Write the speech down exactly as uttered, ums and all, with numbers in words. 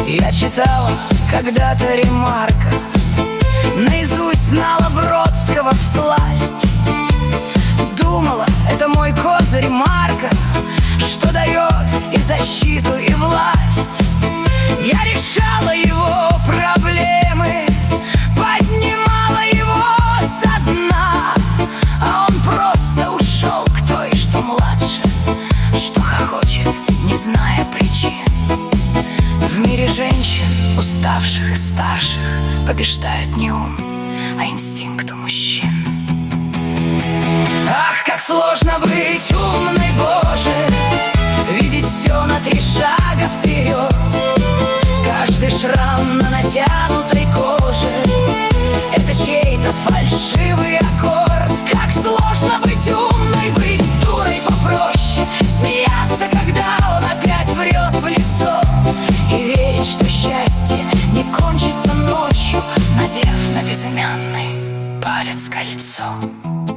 Я читала когда-то Ремарка, наизусть знала Бродского всласть. Думала, это мой козырь марка, что дает и защиту, и власть. Я решала его проблемы, поднимала его со дна, а он просто ушел к той, что младше, что хохочет, не зная причин. В мире женщин, уставших и старших, побеждает не ум, а инстинкт у мужчин. Ах, как сложно быть умной, Боже, видеть все на три шага вперед. Каждый шрам на натянутой коже — это чей-то фальшивый аккорд. Как сложно быть умной, быть дурой попроще, смеяться, когда он опять врет в лицо, и верить, что счастье не кончится ночью, надев на безымянный палец кольцо.